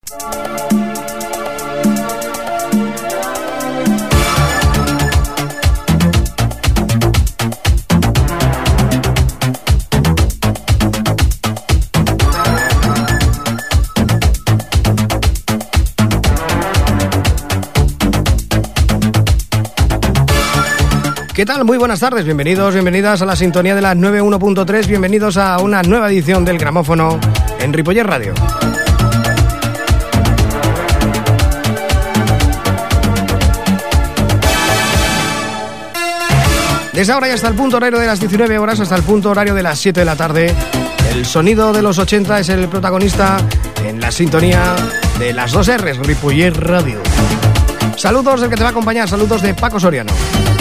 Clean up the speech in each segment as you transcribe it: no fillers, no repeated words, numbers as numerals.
¿Qué tal? Muy buenas tardes, bienvenidos, bienvenidas a la sintonía de la 91.3, bienvenidos a una nueva edición del Gramófono en Ripollet Radio. Desde ahora y hasta el punto horario de las 19 horas, hasta el punto horario de las 7 de la tarde, el sonido de los 80 es el protagonista en la sintonía de las dos R's, Ripollet Radio. Saludos del que te va a acompañar, saludos de Paco Soriano.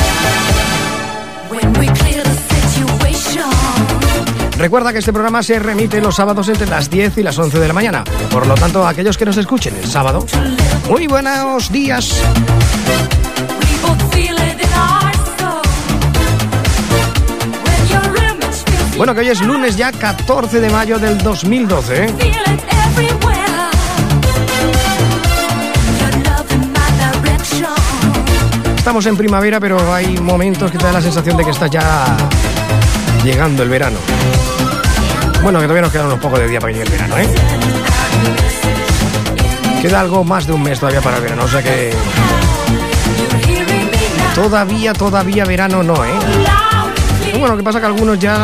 Recuerda que este programa se remite los sábados entre las 10 y las 11 de la mañana. Por lo tanto, aquellos que nos escuchen el sábado, muy buenos días. Bueno, que hoy es lunes ya 14 de mayo del 2012, ¿eh? Estamos en primavera, pero hay momentos que te da la sensación de que está ya llegando el verano. Bueno, que todavía nos quedan unos pocos de días para que llegue el verano, ¿eh? Queda algo más de un mes todavía para el verano, o sea que todavía verano no, ¿eh? Pero bueno, lo que pasa es que algunos ya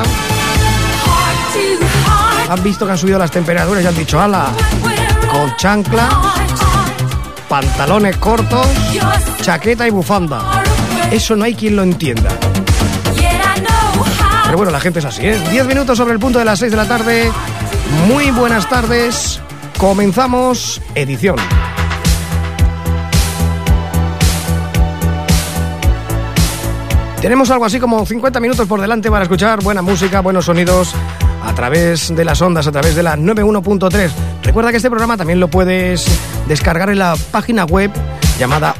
han visto que han subido las temperaturas y han dicho, ala, con chancla, pantalones cortos, chaqueta y bufanda. Eso no hay quien lo entienda. Pero bueno, la gente es así, ¿eh? 10 minutos sobre el punto de las 6 de la tarde. Muy buenas tardes. Comenzamos edición. Tenemos algo así como 50 minutos por delante para escuchar buena música, buenos sonidos a través de las ondas, a través de la 91.3. Recuerda que este programa también lo puedes descargar en la página web llamada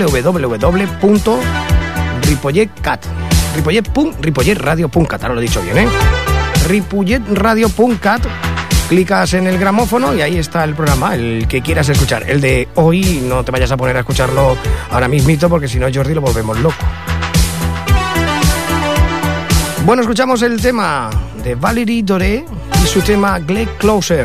www.ripolletcat. Ripolletradio.cat, ahora lo he dicho bien, ¿eh? Ripolletradio.cat. Clicas en el gramófono y ahí está el programa, el que quieras escuchar. El de hoy no te vayas a poner a escucharlo ahora mismito porque si no, Jordi, lo volvemos loco. Bueno, escuchamos el tema de Valérie Doré y su tema Get Closer.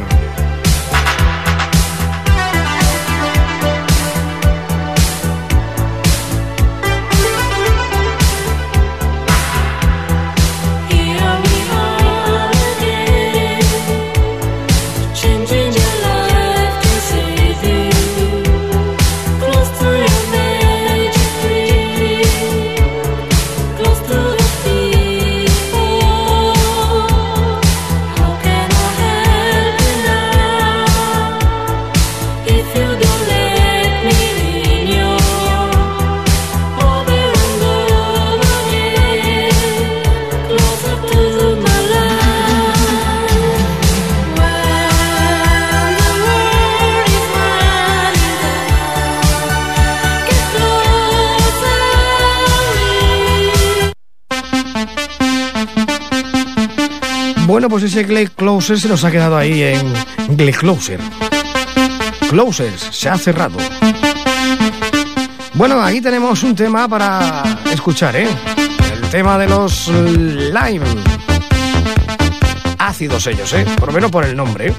Bueno, pues ese Get Closer se nos ha quedado ahí en Get Closer. Closer, se ha cerrado. Bueno, aquí tenemos un tema para escuchar, ¿eh? El tema de los Lime. Ácidos ellos, ¿eh? Por lo menos por el nombre, ¿eh?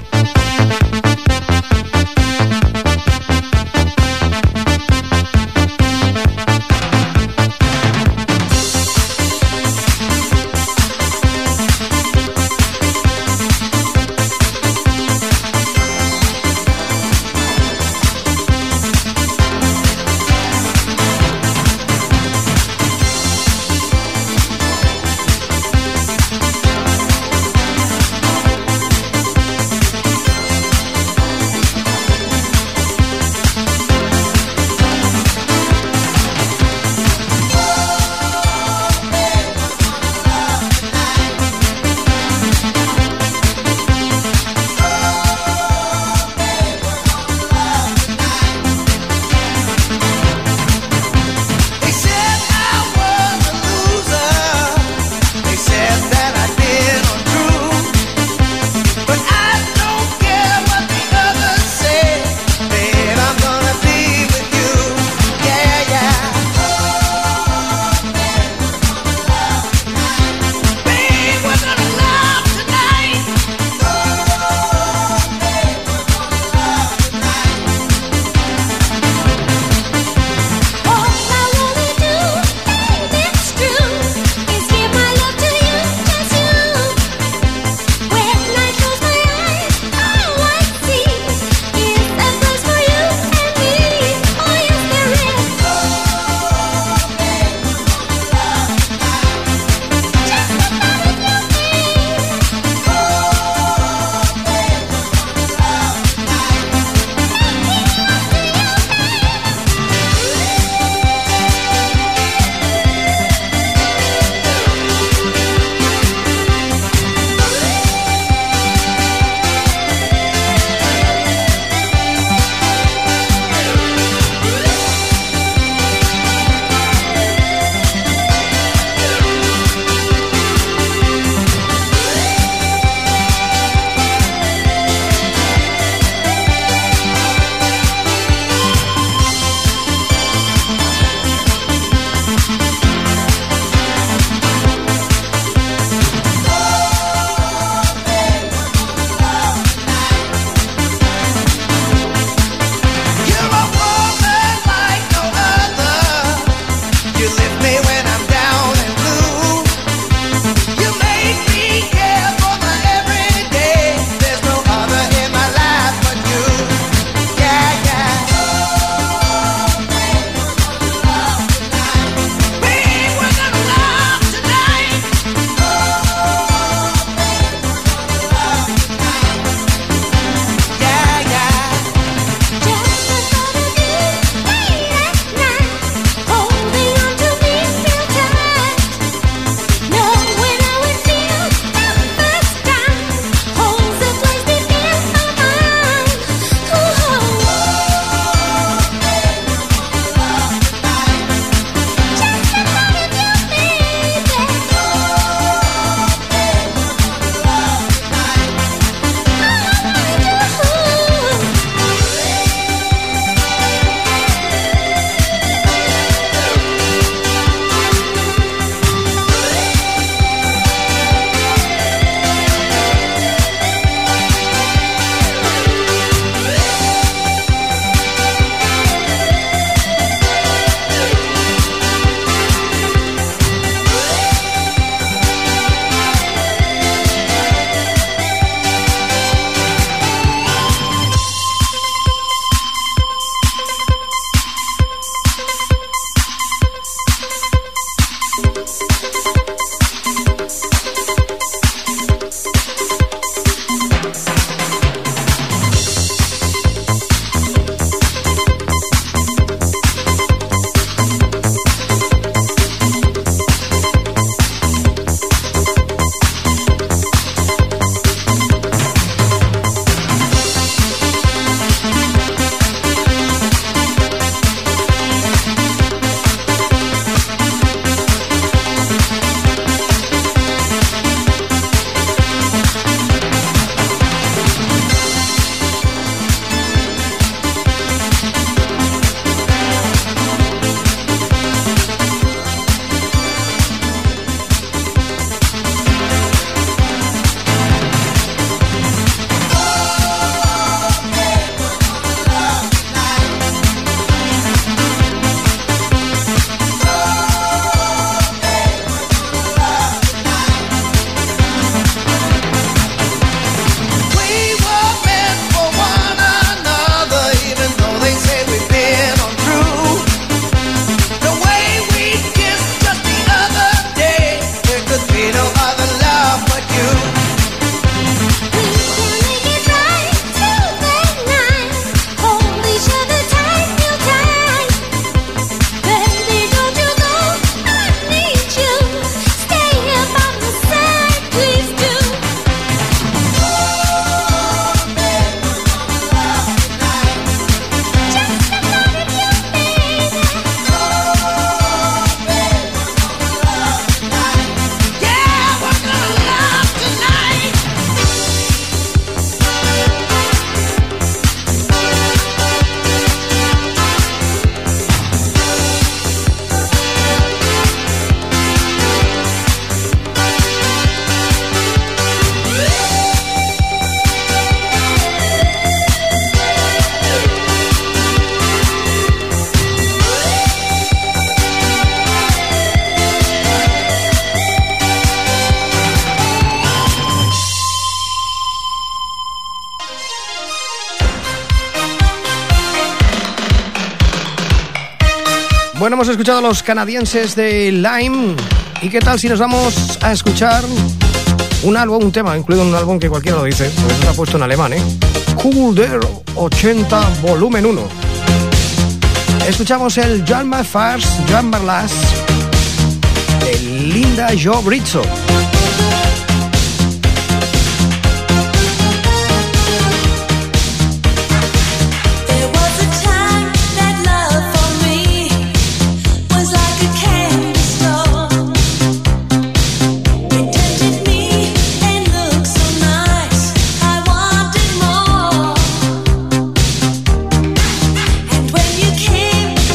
Bueno, hemos escuchado a los canadienses de Lime. ¿Y qué tal si nos vamos a escuchar un álbum, un tema, incluido en un álbum que cualquiera lo dice, pues está puesto en alemán, Cool Der 80 Volumen 1. Escuchamos el Jan Fars, Jan Barlas, de Linda Jo Brizzo.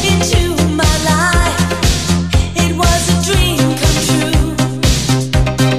Dream come true.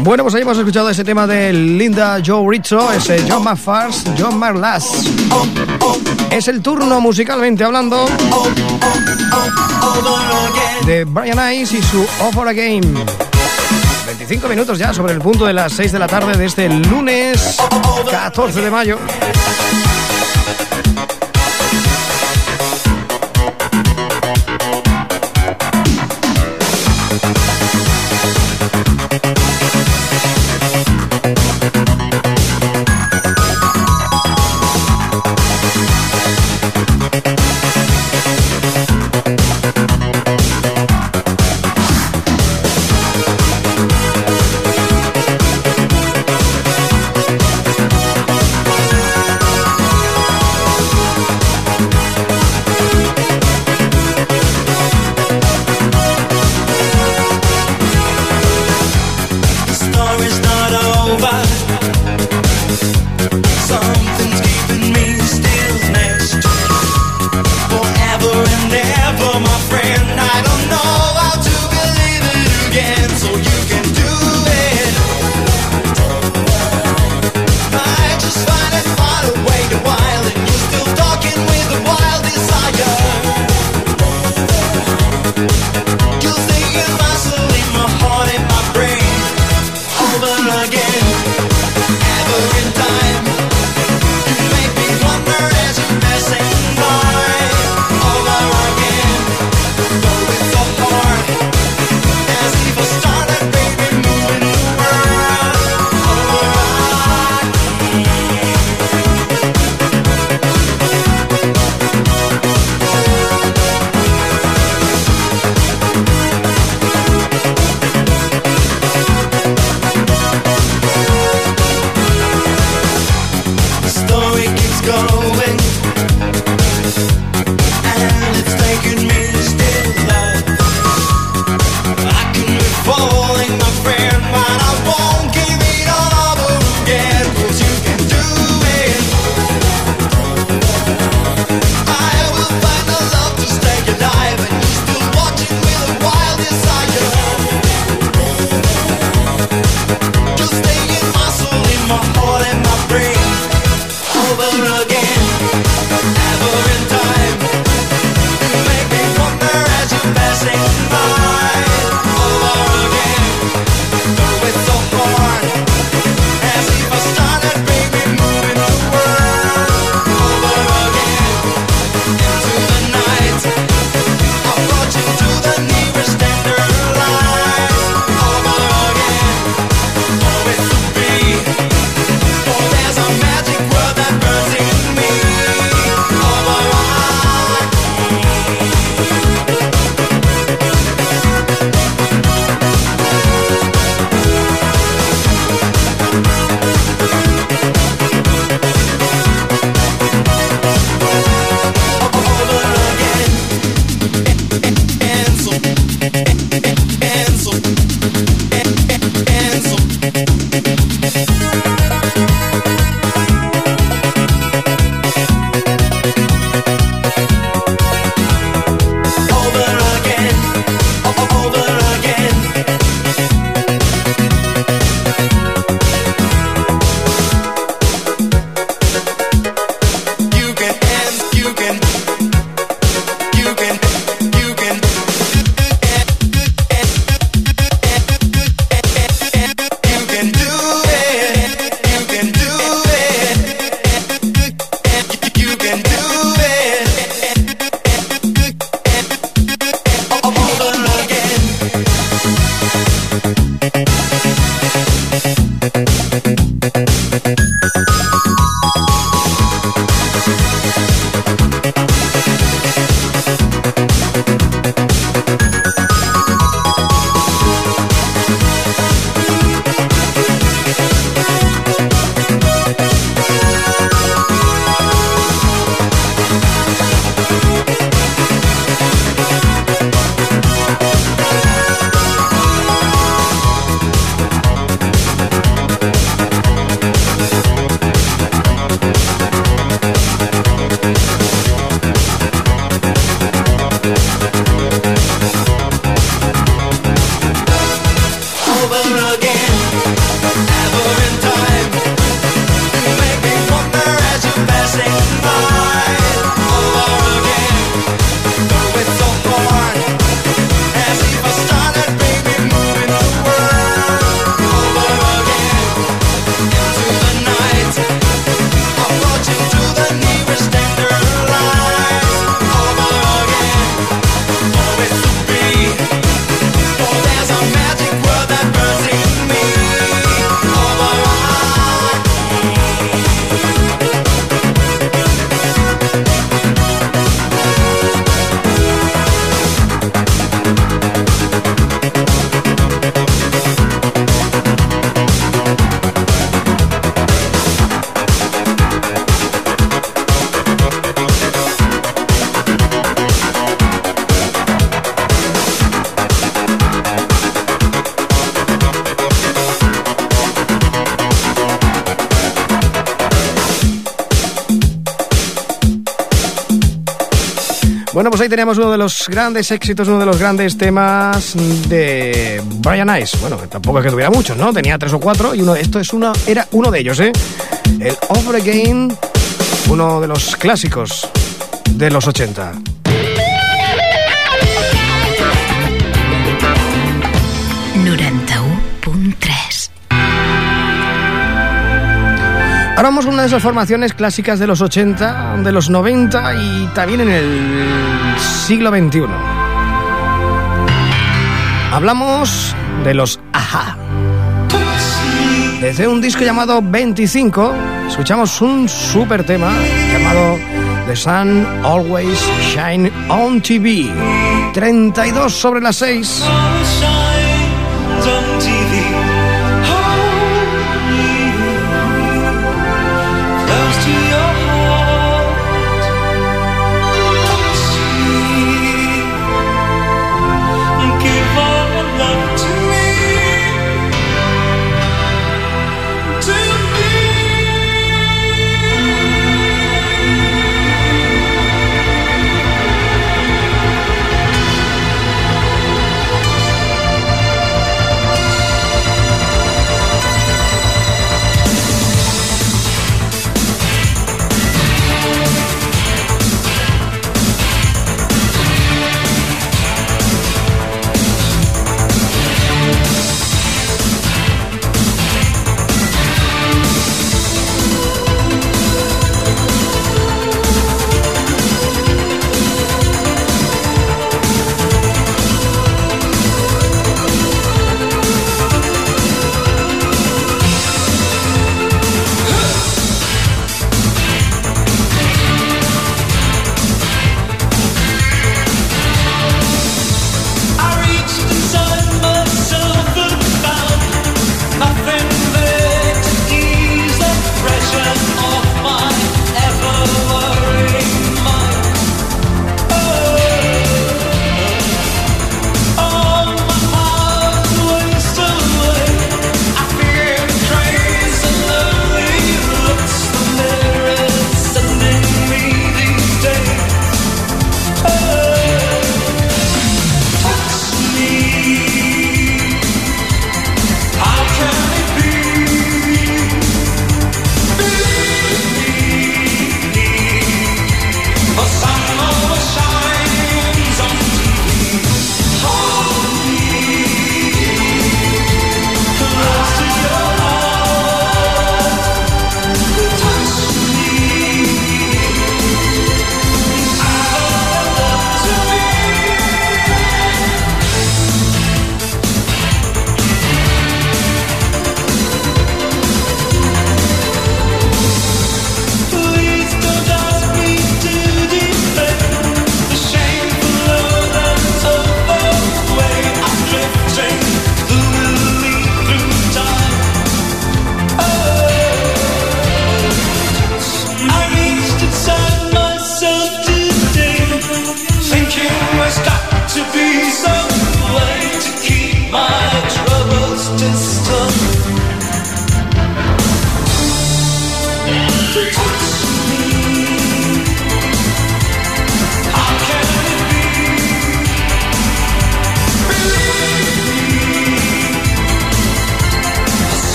Bueno, pues ahí hemos escuchado ese tema de Linda Joe Rizzo, ese John McFarst, John McLass. Es el turno, musicalmente hablando, de Brian Ice y su Over Again. 25 minutos ya sobre el punto de las 6 de la tarde de este lunes 14 de mayo. Bueno, pues ahí teníamos uno de los grandes éxitos, uno de los grandes temas de Brian Ice. Bueno, tampoco es que tuviera muchos, ¿no? Tenía 3 o 4 y era uno de ellos, ¿eh? El Over Again, uno de los clásicos de los 80. Ahora vamos con una de esas formaciones clásicas de los 80, de los 90 y también en el siglo XXI. Hablamos de los A-ha. Desde un disco llamado 25, escuchamos un super tema llamado The Sun Always Shine on TV. 32 sobre las 6.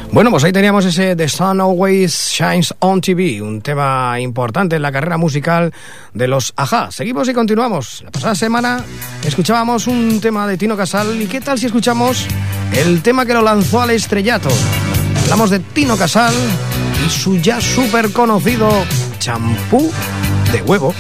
Bueno, pues ahí teníamos ese The Sun Always Shines on TV, un tema importante en la carrera musical de los A-ha. Seguimos y continuamos. La pasada semana escuchábamos un tema de Tino Casal, y ¿qué tal si escuchamos el tema que lo lanzó al estrellato? Hablamos de Tino Casal y su ya súper conocido champú de huevo.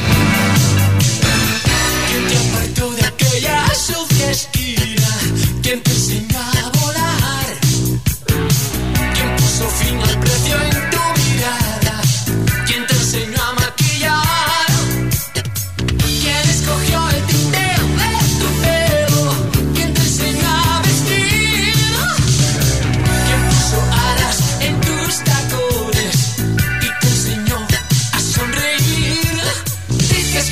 ¿Quién te apartó de aquella sucia esquina? ¿Quién te enseñó a volar? ¿Quién puso fin al precio en tu mirada? ¿Quién te enseñó a maquillar? ¿Quién escogió el tinteo de tu pelo? ¿Quién te enseñó a vestir? ¿Quién puso alas en tus tacones y te enseñó a sonreír? Dices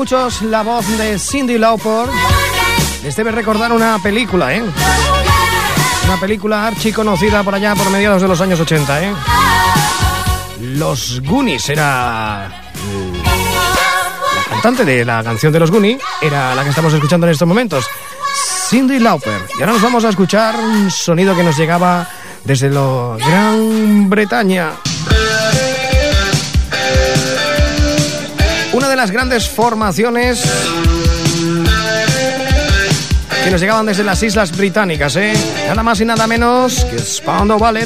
muchos la voz de Cyndi Lauper les debe recordar una película, una película archiconocida por allá por mediados de los años 80, Los Goonies era... La cantante de la canción de Los Goonies era la que estamos escuchando en estos momentos, Cyndi Lauper. Y ahora nos vamos a escuchar un sonido que nos llegaba desde la Gran Bretaña. Una de las grandes formaciones que nos llegaban desde las Islas Británicas, nada más y nada menos que Spandau Ballet.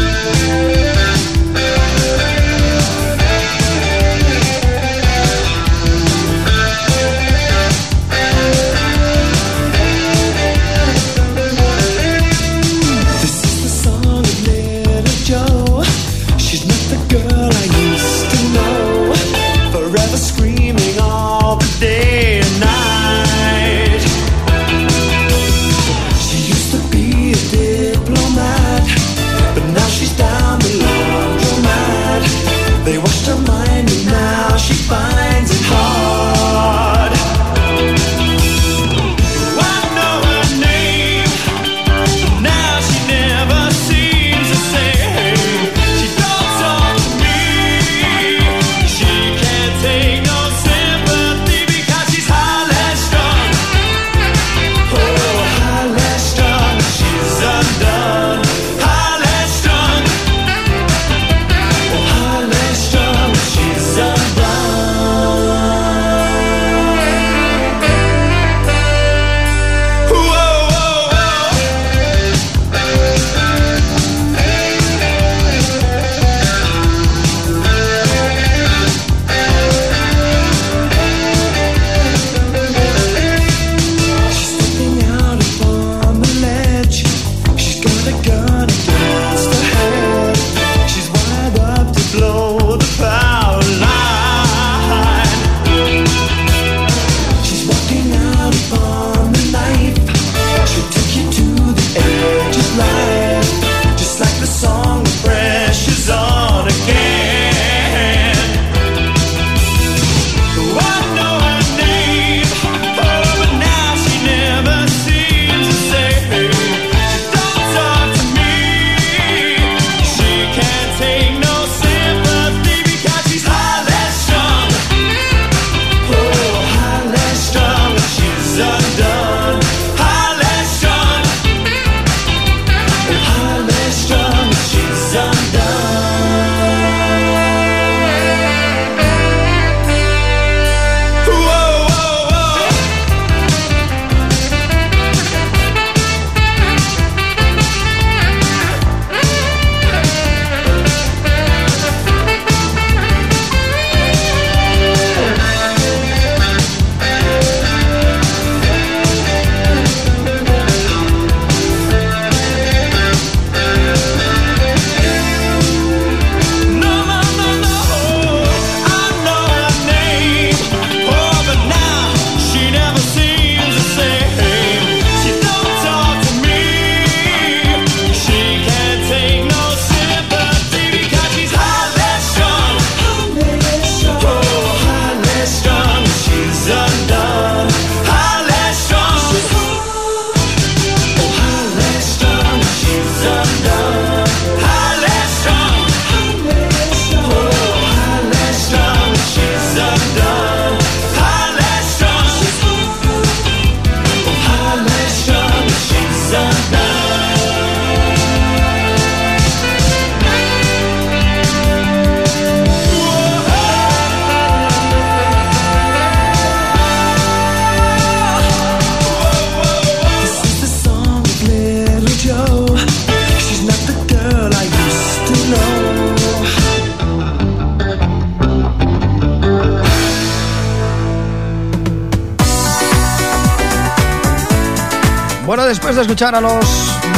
Bueno, después de escuchar a los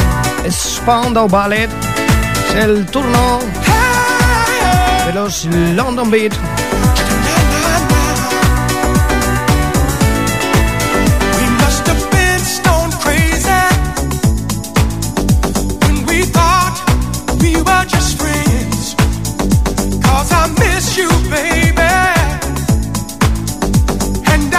Spandau Ballet, es el turno de los London Beat. You, baby, and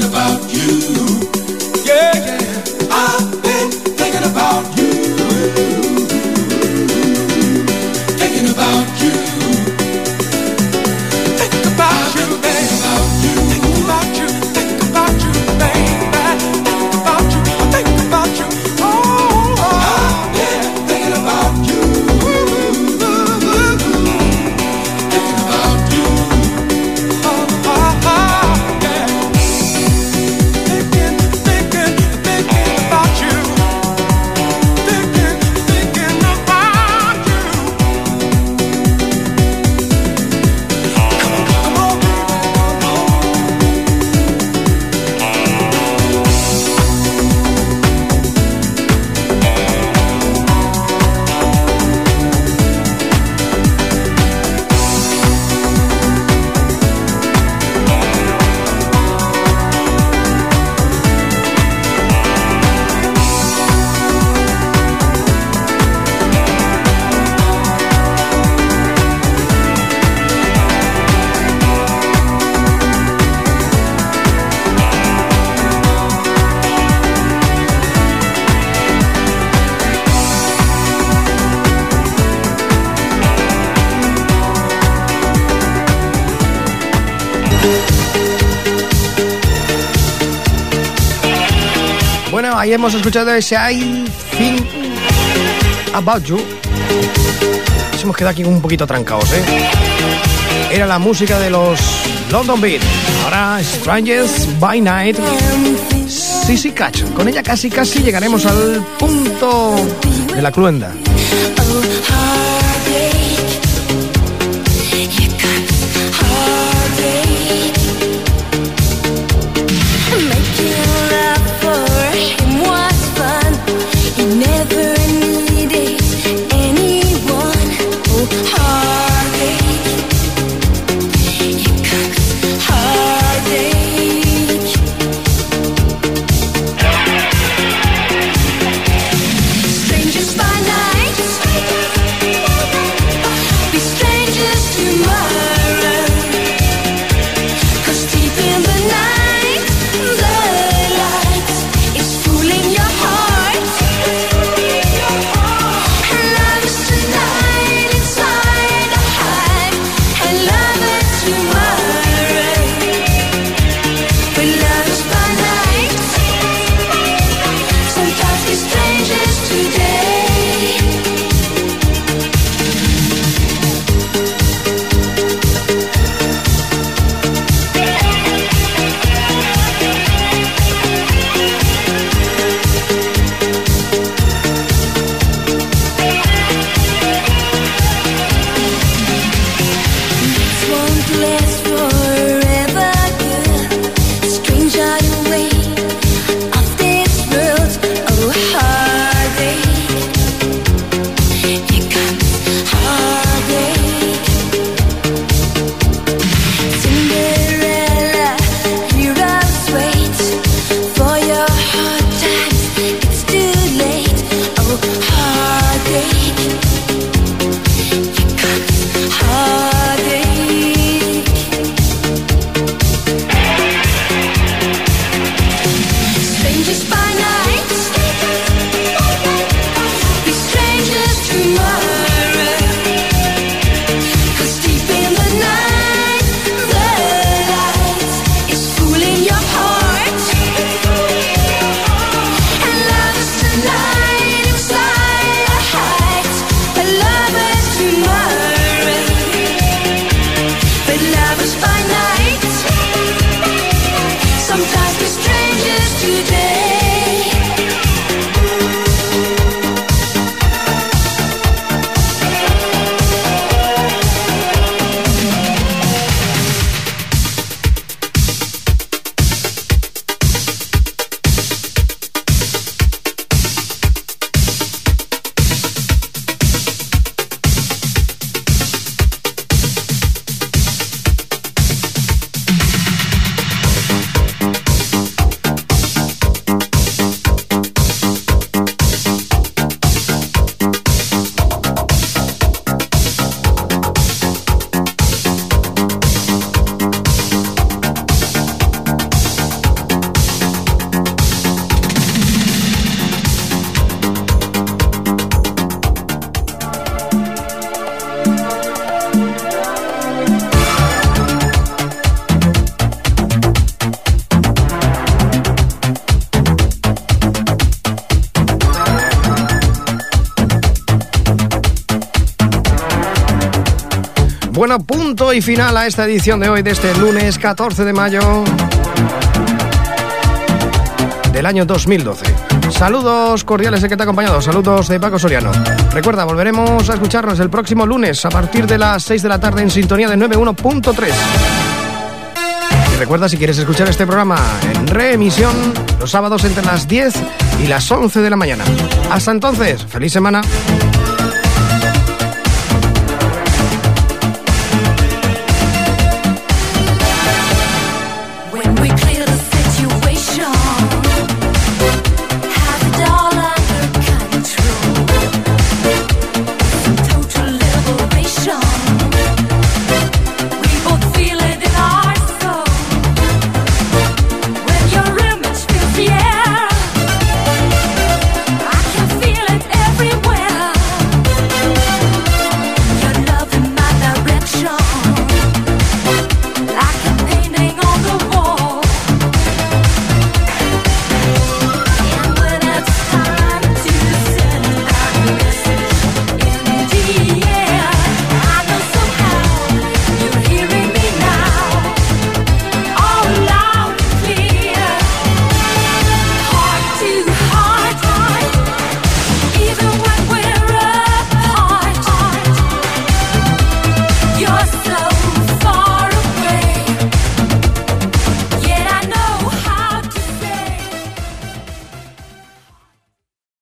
Bueno, ahí hemos escuchado ese I Think About You. Nos hemos quedado aquí un poquito trancados, ¿eh? Era la música de los London Beat. Ahora Strangers by Night. Sissy Catch. Con ella casi llegaremos al punto de la cluenda. Bueno, punto y final a esta edición de hoy, de este lunes 14 de mayo del año 2012. Saludos cordiales de que te ha acompañado, saludos de Paco Soriano. Recuerda, volveremos a escucharnos el próximo lunes a partir de las 6 de la tarde en sintonía de 91.3. Y recuerda, si quieres escuchar este programa en reemisión, los sábados entre las 10 y las 11 de la mañana. Hasta entonces, feliz semana.